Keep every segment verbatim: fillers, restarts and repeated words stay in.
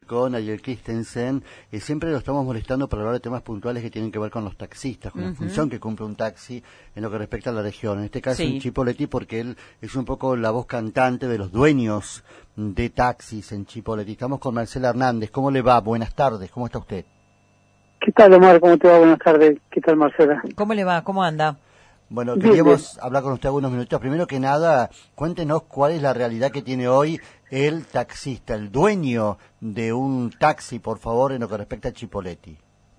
con Ariel Christensen. Eh, siempre lo estamos molestando para hablar de temas puntuales que tienen que ver con los taxistas, con uh-huh. la función que cumple un taxi en lo que respecta a la región. En este caso, sí. en Chipoleti, porque él es un poco la voz cantante de los dueños de taxis en Chipoleti. Estamos con Marcela Hernández. ¿Cómo le va? Buenas tardes. ¿Cómo está usted? ¿Qué tal, Omar? ¿Cómo te va? Buenas tardes. ¿Qué tal, Marcela? ¿Cómo le va? ¿Cómo anda? Bueno, queríamos bien. hablar con usted algunos minutos. Primero que nada, cuéntenos cuál es la realidad que tiene hoy el taxista, el dueño de un taxi, por favor, en lo que respecta a Chipoleti.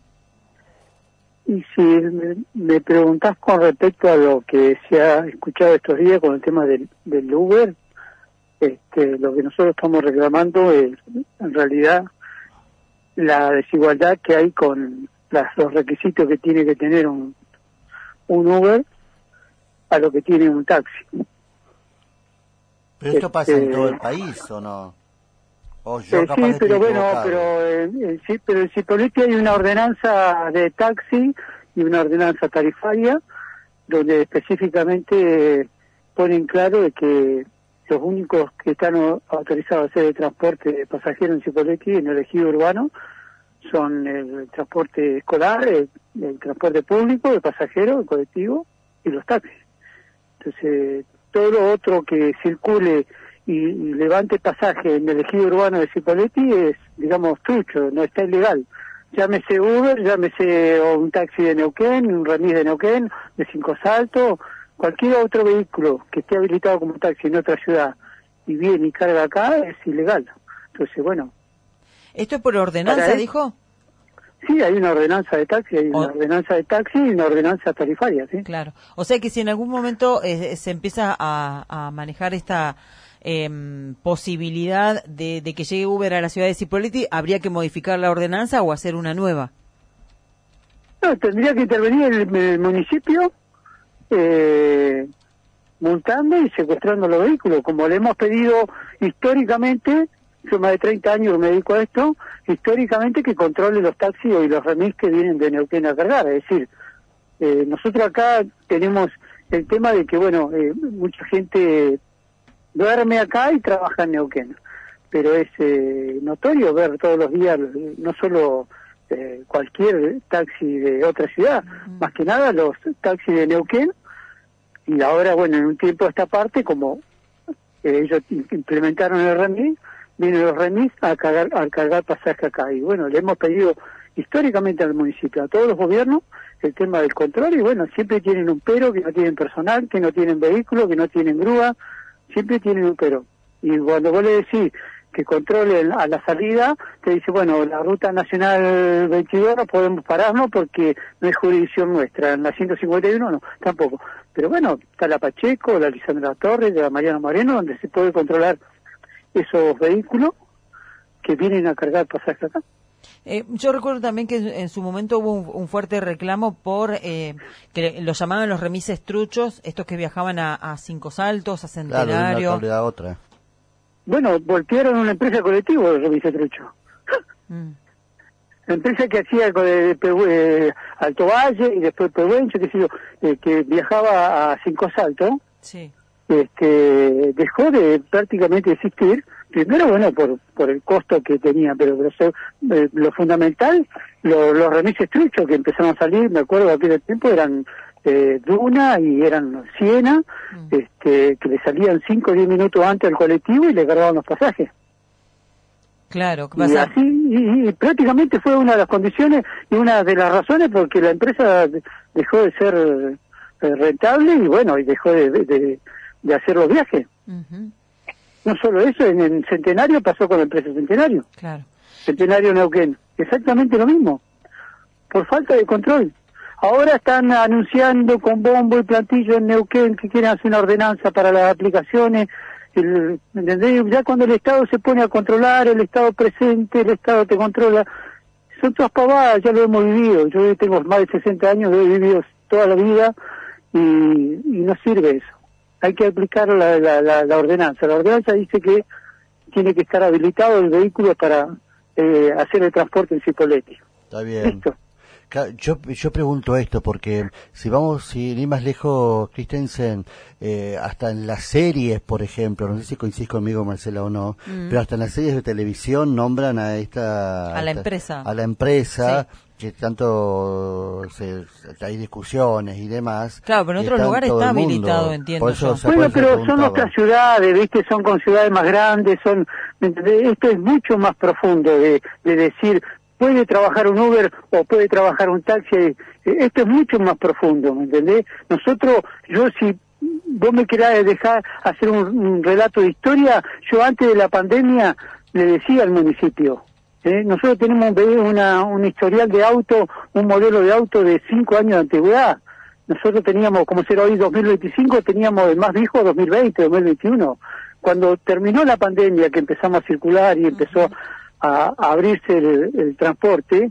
Y si me, me preguntás con respecto a lo que se ha escuchado estos días con el tema del, del Uber, este, lo que nosotros estamos reclamando es, en realidad, la desigualdad que hay con las, los requisitos que tiene que tener un, un Uber a lo que tiene un taxi. ¿Pero esto este, pasa en todo el país o no? O yo eh, capaz sí, de pero bueno, equivocado. pero eh, eh, sí, pero en Chipoleti hay una ordenanza de taxi y una ordenanza tarifaria donde específicamente eh, ponen claro de que los únicos que están autorizados a hacer el transporte de pasajeros en Chipoleti, en el ejido urbano, son el transporte escolar, el, el transporte público, el pasajero, el colectivo y los taxis. Entonces, todo lo otro que circule y, y levante pasaje en el ejido urbano de Chipoleti es, digamos, trucho, no está ilegal. Llámese Uber, llámese o un taxi de Neuquén, un remis de Neuquén, de Cinco Saltos, cualquier otro vehículo que esté habilitado como taxi en otra ciudad y viene y carga acá es ilegal. Entonces, bueno. ¿Esto es por ordenanza, dijo? Sí, hay una ordenanza de taxi, hay una o... ordenanza de taxi y una ordenanza tarifaria, ¿sí? Claro. O sea que si en algún momento eh, se empieza a, a manejar esta eh, posibilidad de, de que llegue Uber a la ciudad de Chipoleti, ¿habría que modificar la ordenanza o hacer una nueva? No, tendría que intervenir el, el municipio eh, multando y secuestrando los vehículos, como le hemos pedido históricamente. Yo más de treinta años me dedico a esto, históricamente que controle los taxis y los remis que vienen de Neuquén a cargar. Es decir, eh, nosotros acá tenemos el tema de que, bueno, eh, mucha gente duerme acá y trabaja en Neuquén, pero es eh, notorio ver todos los días, no solo eh, cualquier taxi de otra ciudad, uh-huh. más que nada los taxis de Neuquén, y ahora, bueno, en un tiempo esta parte, como eh, ellos implementaron el remis, vienen los remis a cargar, a cargar pasaje acá. Y bueno, le hemos pedido históricamente al municipio, a todos los gobiernos, el tema del control, y bueno, siempre tienen un pero, que no tienen personal, que no tienen vehículos, que no tienen grúa, siempre tienen un pero. Y cuando vos le decís que controlen a la salida, te dice, bueno, la ruta nacional veintidós no podemos pararnos porque no es jurisdicción nuestra, en la ciento cincuenta y uno no, tampoco. Pero bueno, está la Pacheco, la Lisandra Torres, la Mariano Moreno, donde se puede controlar esos vehículos que vienen a cargar pasaje acá. Eh, yo recuerdo también que en su momento hubo un, un fuerte reclamo por eh, que los llamaban los remises truchos, estos que viajaban a, a Cinco Saltos, a Centenario. Claro, una otra. Bueno, voltearon una empresa colectiva de remises truchos. Mm. La empresa que hacía de, de, de, Alto Valle y después Pehuenche, que, sé yo, eh, que viajaba a Cinco Saltos. Sí. Este, dejó de prácticamente existir, primero bueno por por el costo que tenía, pero, pero eh, lo fundamental, lo, los remises truchos que empezaron a salir, me acuerdo de aquel tiempo, eran eh, Duna y eran Siena, mm. este, que le salían cinco o diez minutos antes al colectivo y le cargaban los pasajes. Claro, ¿qué pasa? Y así, y, y prácticamente fue una de las condiciones y una de las razones porque la empresa dejó de ser eh, rentable y bueno, y dejó de, de, de de hacer los viajes. Uh-huh. No solo eso, en el Centenario pasó con la empresa Centenario. Claro. Centenario Neuquén. Exactamente lo mismo. Por falta de control. Ahora están anunciando con bombo y platillo en Neuquén que quieren hacer una ordenanza para las aplicaciones. El, ¿entendés? Ya cuando el Estado se pone a controlar, el Estado presente, el Estado te controla. Son todas pavadas, ya lo hemos vivido. Yo tengo más de sesenta años, lo he vivido toda la vida y, y no sirve eso. Hay que aplicar la, la, la, la ordenanza. La ordenanza dice que tiene que estar habilitado el vehículo para eh, hacer el transporte en Chipoleti. Está bien. ¿Listo? Yo, yo pregunto esto porque si vamos, si ni más lejos, Christensen, eh, hasta en las series, por ejemplo, no sé si coincidís conmigo, Marcela, o no, mm. pero hasta en las series de televisión nombran a esta... A la esta, empresa. A la empresa, sí. que tanto se, hay discusiones y demás. Claro, pero en otros lugares está habilitado, entiendo por eso, yo. Bueno, pero son otras ciudades, ¿viste? Son con ciudades más grandes, son... Esto es mucho más profundo de, de decir... puede trabajar un Uber o puede trabajar un taxi, esto es mucho más profundo, ¿me entendés? Nosotros, yo si vos me querés dejar hacer un, un relato de historia, yo antes de la pandemia le decía al municipio, ¿eh? Nosotros tenemos una, un historial de auto, un modelo de auto de cinco años de antigüedad, nosotros teníamos, como será hoy dos mil veinticinco, teníamos el más viejo dos mil veinte, dos mil veintiuno, cuando terminó la pandemia que empezamos a circular y empezó a, a abrirse el, el transporte,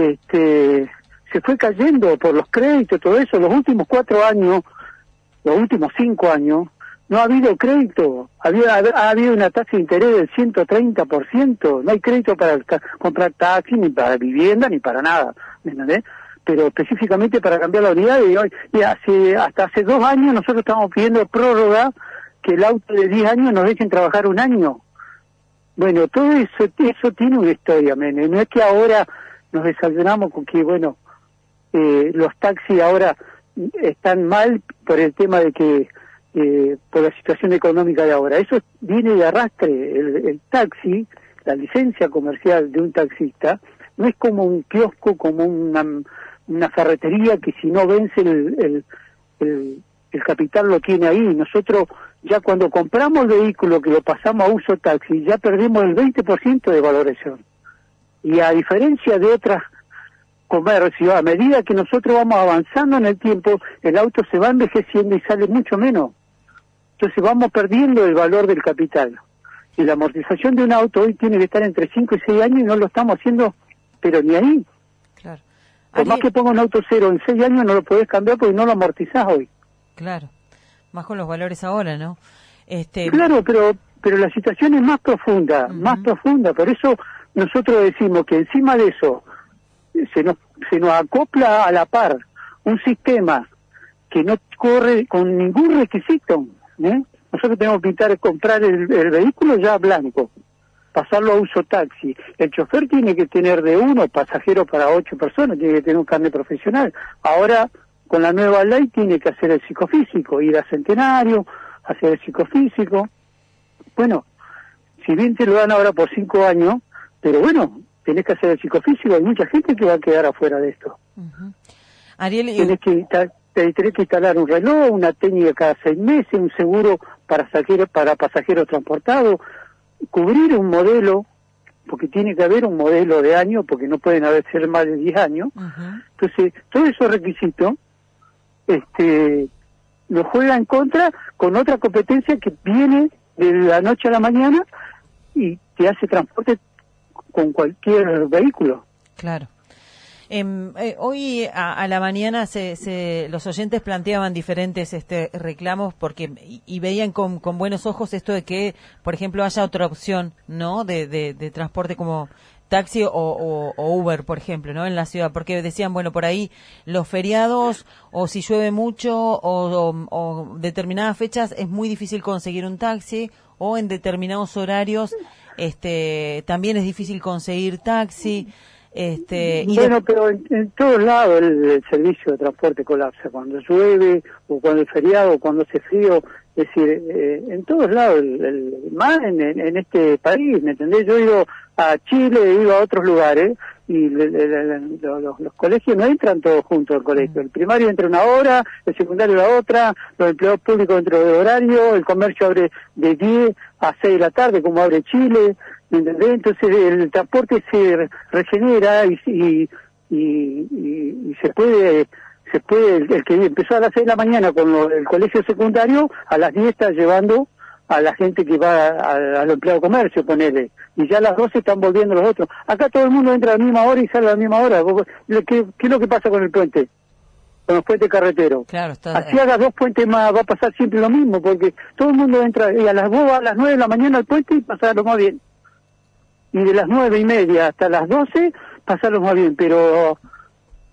este, se fue cayendo por los créditos, todo eso. Los últimos cuatro años, los últimos cinco años, no ha habido crédito. Había, ha habido una tasa de interés del ciento treinta por ciento. No hay crédito para comprar taxi, ni para vivienda, ni para nada. ¿Me entendés? Pero específicamente para cambiar la unidad. Y hoy, y hace, hasta hace dos años nosotros estamos pidiendo prórroga, que el auto de diez años nos dejen trabajar un año. Bueno, todo eso eso tiene una historia, Mene. No es que ahora nos desayunamos con que, bueno, eh, los taxis ahora están mal por el tema de que, eh, por la situación económica de ahora. Eso viene de arrastre. El, el taxi, la licencia comercial de un taxista, no es como un kiosco, como una, una ferretería que si no vence el, el, el, el capital lo tiene ahí. Nosotros... ya cuando compramos el vehículo que lo pasamos a uso taxi, ya perdimos el veinte por ciento de valoración. Y a diferencia de otras comercios, a medida que nosotros vamos avanzando en el tiempo, el auto se va envejeciendo y sale mucho menos. Entonces vamos perdiendo el valor del capital. Y la amortización de un auto hoy tiene que estar entre cinco y seis años y no lo estamos haciendo, pero ni ahí. Claro. Por más que ponga un auto cero, en seis años no lo podés cambiar porque no lo amortizás hoy. Claro. Más con los valores ahora, ¿no? Este... Claro, pero pero la situación es más profunda, uh-huh. más profunda. Por eso nosotros decimos que encima de eso se nos se nos acopla a la par un sistema que no corre con ningún requisito. ¿eh? Nosotros tenemos que pintar, comprar el, el vehículo ya blanco, pasarlo a uso taxi. El chofer tiene que tener de uno pasajero para ocho personas, tiene que tener un carnet profesional. Ahora con la nueva ley tiene que hacer el psicofísico, ir a Centenario, hacer el psicofísico. Bueno, si bien te lo dan ahora por cinco años, pero bueno, tenés que hacer el psicofísico, hay mucha gente que va a quedar afuera de esto. Uh-huh. Ariel, tenés, que, tenés que instalar un reloj, una técnica cada seis meses, un seguro para, saquero, para pasajeros transportados, cubrir un modelo, porque tiene que haber un modelo de año, porque no pueden haber ser más de diez años. Uh-huh. Entonces, todos esos requisitos este nos juega en contra con otra competencia que viene de la noche a la mañana y te hace transporte con cualquier vehículo. Claro. Eh, eh, hoy a, a la mañana se, se, los oyentes planteaban diferentes este, reclamos porque y, y veían con, con buenos ojos esto de que, por ejemplo, haya otra opción, ¿no? De, de, de transporte como taxi o, o, o Uber, por ejemplo, ¿no? En la ciudad, porque decían, bueno, por ahí los feriados o si llueve mucho o, o, o determinadas fechas es muy difícil conseguir un taxi o en determinados horarios este también es difícil conseguir taxi. Este, y bueno, de... pero en, en todos lados el, el servicio de transporte colapsa, cuando llueve o cuando es feriado o cuando hace frío, es decir, eh, en todos lados, el, el, más en, en, en este país, ¿me entendés? Yo he ido a Chile, he ido a otros lugares y le, le, le, le, los, los colegios no entran todos juntos al colegio, el primario entra una hora, el secundario la otra, los empleados públicos dentro del horario, el comercio abre de diez a seis de la tarde como abre Chile, ¿me entendés? Entonces el transporte se regenera y, y, y, y, y se puede, se puede el, el que empezó a las seis de la mañana con lo, el colegio secundario, a las diez está llevando a la gente que va al empleado de comercio, ponele, y ya a las doce están volviendo los otros. Acá todo el mundo entra a la misma hora y sale a la misma hora. ¿Qué, qué es lo que pasa con el puente? Con los puentes carreteros. Claro, está... Así hagas dos puentes más, va a pasar siempre lo mismo, porque todo el mundo entra y a las a las nueve de la mañana al puente y pasarlo más bien. Y de las nueve y media hasta las doce, pasarlo más bien, pero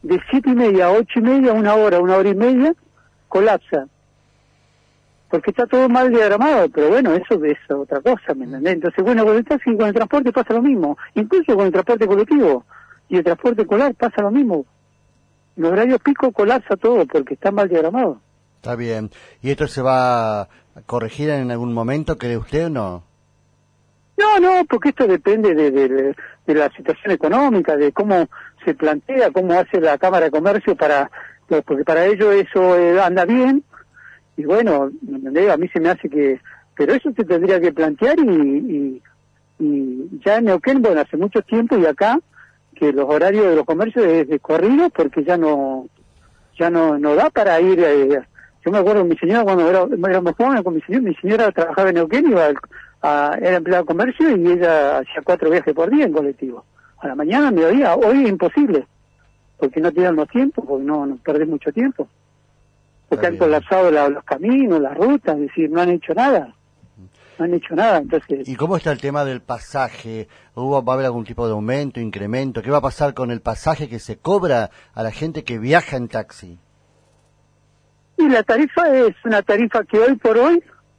de siete y media a ocho y media, una hora, una hora y media, colapsa. Porque está todo mal diagramado, pero bueno, eso es otra cosa, ¿me entendés? Entonces, bueno, con el taxi, con el transporte pasa lo mismo, incluso con el transporte colectivo y el transporte escolar pasa lo mismo. En horarios pico colapsa todo porque está mal diagramado. Está bien. ¿Y esto se va a corregir en algún momento, cree usted o no? No, no, porque esto depende de, de, de, de la situación económica, de cómo se plantea, cómo hace la Cámara de Comercio para, porque para ello eso eh, anda bien. Y bueno, a mí se me hace que... Pero eso se tendría que plantear y, y, y ya en Neuquén, bueno, hace mucho tiempo y acá, que los horarios de los comercios es de corrido porque ya no ya no, no da para ir... Eh, yo me acuerdo de mi señora cuando era, éramos jóvenes con mi señora, mi señora trabajaba en Neuquén, iba al, a, era empleada de comercio y ella hacía cuatro viajes por día en colectivo. A la mañana, a mediodía, hoy es imposible, porque no tienen los tiempos, porque no, no perdés mucho tiempo. Porque han colapsado la, los caminos, las rutas, es decir, no han hecho nada. No han hecho nada, entonces... ¿Y cómo está el tema del pasaje? ¿Hubo, va a haber algún tipo de aumento, incremento? ¿Qué va a pasar con el pasaje que se cobra a la gente que viaja en taxi? Y la tarifa es una tarifa que hoy por hoy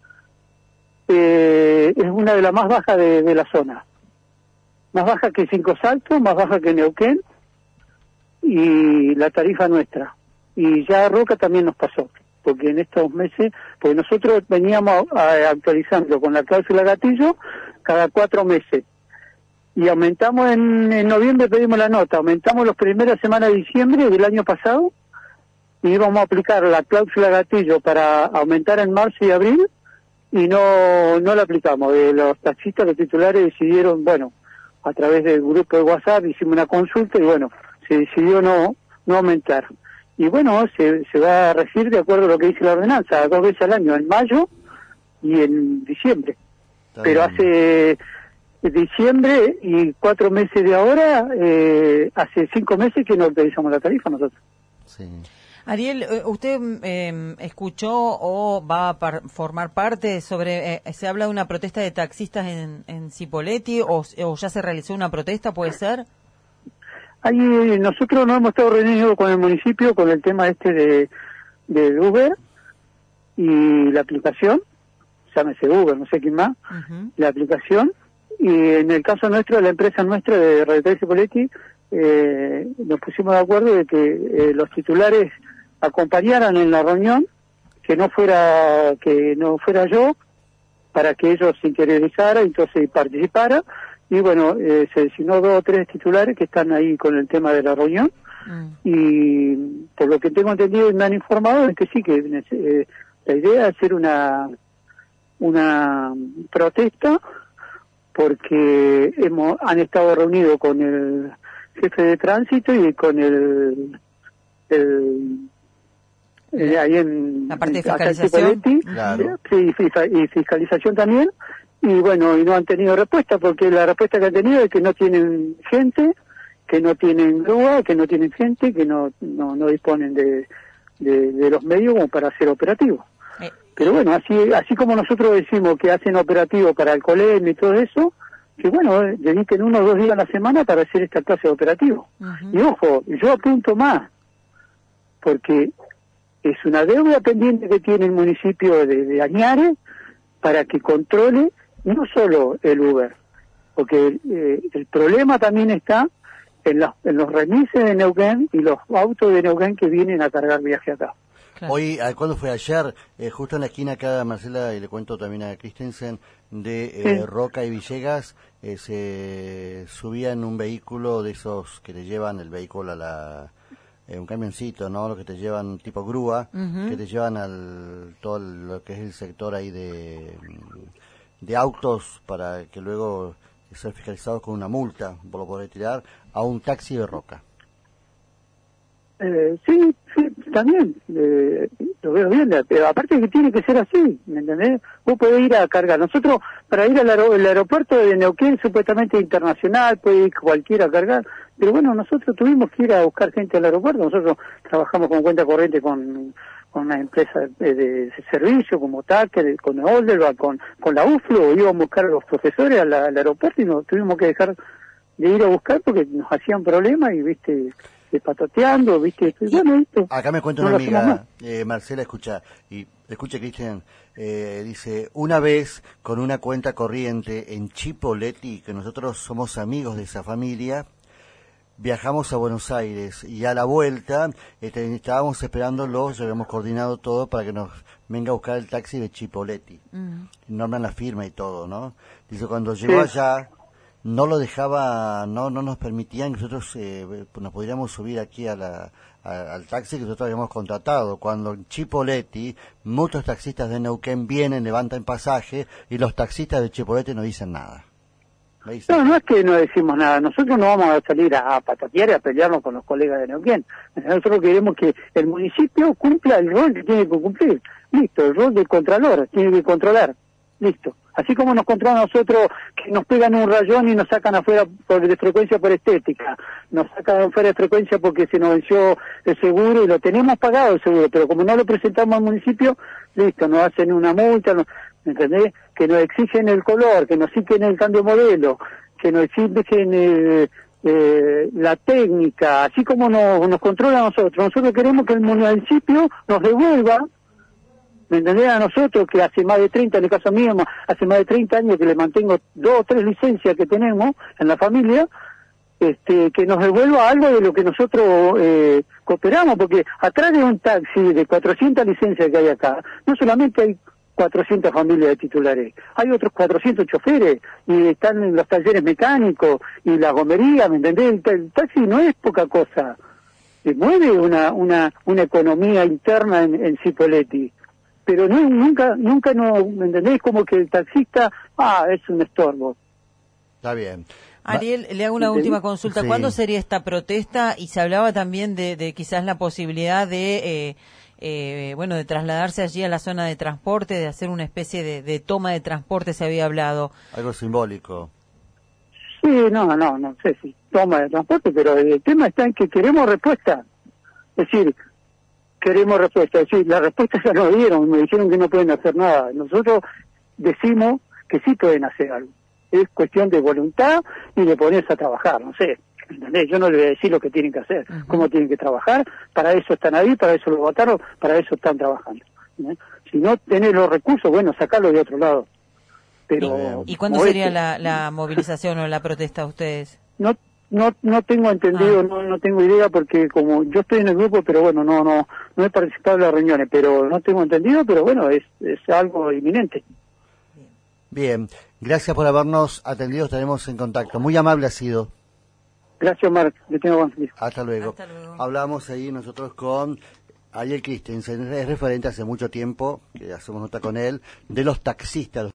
eh, es una de las más bajas de, de la zona. Más baja que Cinco Saltos, más baja que Neuquén, y la tarifa nuestra. Y ya Roca también nos pasó, porque en estos meses, porque nosotros veníamos a, actualizando con la cláusula gatillo cada cuatro meses. Y aumentamos en, en noviembre, pedimos la nota, aumentamos las primeras semanas de diciembre del año pasado, y íbamos a aplicar la cláusula gatillo para aumentar en marzo y abril, y no no la aplicamos. Eh, los taxistas, los titulares decidieron, bueno, a través del grupo de WhatsApp hicimos una consulta y bueno, se decidió no no aumentar. Y bueno, se, se va a regir de acuerdo a lo que dice la ordenanza, dos veces al año, en mayo y en diciembre. Está Pero bien. Hace diciembre y cuatro meses de ahora, eh, hace cinco meses que no actualizamos la tarifa nosotros. Sí. Ariel, ¿usted eh, escuchó o va a par formar parte sobre, eh, se habla de una protesta de taxistas en, en Cipolletti o, o ya se realizó una protesta, puede ser? Ahí nosotros nos hemos estado reunidos con el municipio con el tema este de, de Uber y la aplicación, llámese Uber, no sé quién más, uh-huh. la aplicación, y en el caso nuestro, la empresa nuestra de Radio tres Cipolletti, eh, nos pusimos de acuerdo de que eh, los titulares acompañaran en la reunión, que no fuera que no fuera yo, para que ellos se interiorizaran, entonces participara. Y bueno, eh, se designó dos o tres titulares que están ahí con el tema de la reunión. Mm. Y por lo que tengo entendido y me han informado es que sí, que eh, la idea es hacer una una protesta porque hemos han estado reunidos con el jefe de tránsito y con el, el eh, ahí en la parte de fiscalización, claro. Sí, y fiscalización también. Y bueno, y no han tenido respuesta, porque la respuesta que han tenido es que no tienen gente, que no tienen grúa, que no tienen gente, que no no, no disponen de, de, de los medios como para hacer operativos. Eh. Pero bueno, así así como nosotros decimos que hacen operativos para el colegio y todo eso, que bueno, dediquen uno o dos días a la semana para hacer esta clase de operativos. Uh-huh. Y ojo, yo apunto más, porque es una deuda pendiente que tiene el municipio de, de Añares para que controle no solo el Uber, porque eh, el problema también está en, la, en los remises de Neuquén y los autos de Neuquén que vienen a cargar viaje acá. Claro. Hoy, ¿cuándo fue ayer? Eh, justo en la esquina acá, Marcela, y le cuento también a Christensen, de eh, sí. Roca y Villegas, eh, se subía en un vehículo de esos que te llevan el vehículo a la... Eh, un camioncito, ¿no? Lo que te llevan tipo grúa, uh-huh. que te llevan al todo lo que es el sector ahí de... de autos para que luego ser fiscalizados con una multa, por lo podré tirar, a un taxi de Roca. Eh, sí, sí, también, eh, lo veo bien, pero aparte que tiene que ser así, ¿me entendés? Vos podés ir a cargar. Nosotros, para ir al aer- el aeropuerto de Neuquén, supuestamente internacional, puede ir cualquiera a cargar, pero bueno, nosotros tuvimos que ir a buscar gente al aeropuerto. Nosotros trabajamos con cuenta corriente con... con una empresa de, de servicio como Tacker, con Olderba, con, con la U F L O, íbamos a buscar a los profesores al, al aeropuerto y nos tuvimos que dejar de ir a buscar porque nos hacían problemas y, viste, eh, patateando, ¿viste? Y, bueno, ¿viste? Acá me cuenta no una amiga, eh, Marcela, escucha, y escucha, Cristian, eh, dice, una vez con una cuenta corriente en Chipoleti, que nosotros somos amigos de esa familia, viajamos a Buenos Aires y a la vuelta este, estábamos esperándolo, ya habíamos coordinado todo para que nos venga a buscar el taxi de Chipoleti. Uh-huh. Norman la firma y todo, ¿no? Dice, cuando llegó sí. allá, no lo dejaba, no no nos permitían que nosotros eh, nos pudiéramos subir aquí a la, a, al taxi que nosotros habíamos contratado. Cuando en Chipoleti, muchos taxistas de Neuquén vienen, levantan pasaje y los taxistas de Chipoleti no dicen nada. No, no es que no decimos nada. Nosotros no vamos a salir a, a patatear y a pelearnos con los colegas de Neuquén. Nosotros queremos que el municipio cumpla el rol que tiene que cumplir. Listo, el rol del contralor, tiene que controlar. Listo. Así como nos controlan a nosotros, que nos pegan un rayón y nos sacan afuera por, de frecuencia por estética. Nos sacan afuera de frecuencia porque se nos venció el seguro y lo tenemos pagado el seguro, pero como no lo presentamos al municipio, listo, nos hacen una multa, nos, ¿entendés? Que nos exigen el color, que nos exigen el cambio de modelo, que nos exigen eh, eh, la técnica, así como nos, nos controla a nosotros. Nosotros queremos que el municipio nos devuelva, ¿me entendés? A nosotros, que hace más de treinta, en el caso mío, hace más de treinta años que le mantengo dos o tres licencias que tenemos en la familia, este, que nos devuelva algo de lo que nosotros eh, cooperamos, porque atrás de un taxi de cuatrocientas licencias que hay acá, no solamente hay cuatrocientas familias de titulares, hay otros cuatrocientos choferes, y están en los talleres mecánicos, y la gomería, ¿me entendés? El, el taxi no es poca cosa, se mueve una una una economía interna en, en Cipolletti. Pero no, nunca, nunca no, ¿me entendés? Como que el taxista, ah, es un estorbo. Está bien. Ariel, le hago una ¿entendés? Última consulta. Sí. ¿Cuándo sería esta protesta? Y se hablaba también de, de quizás la posibilidad de, eh, eh, bueno, de trasladarse allí a la zona de transporte, de hacer una especie de, de toma de transporte, se había hablado. Algo simbólico. Sí, no, no, no sé si toma de transporte, pero el tema está en que queremos respuesta. Es decir, queremos respuesta, es decir, la respuesta ya nos dieron, me dijeron que no pueden hacer nada. Nosotros decimos que sí pueden hacer algo. Es cuestión de voluntad y de ponerse a trabajar, no sé, ¿entendés? Yo no le voy a decir lo que tienen que hacer, uh-huh. cómo tienen que trabajar, para eso están ahí, para eso lo votaron, para eso están trabajando. ¿eh? Si no tenés los recursos, bueno, sacarlo de otro lado. Pero ¿Y, ¿y cuándo sería este, la, la movilización o la protesta de ustedes? No No no tengo entendido, ah. no no tengo idea, porque como yo estoy en el grupo, pero bueno, no no no he participado en las reuniones, pero no tengo entendido, pero bueno, es es algo inminente. Bien, gracias por habernos atendido, estaremos en contacto. Muy amable ha sido. Gracias, Marc, le tengo buen día. Hasta luego. Hasta luego. Hablamos ahí nosotros con Ariel Christensen, es referente hace mucho tiempo, que hacemos nota con él, de los taxistas.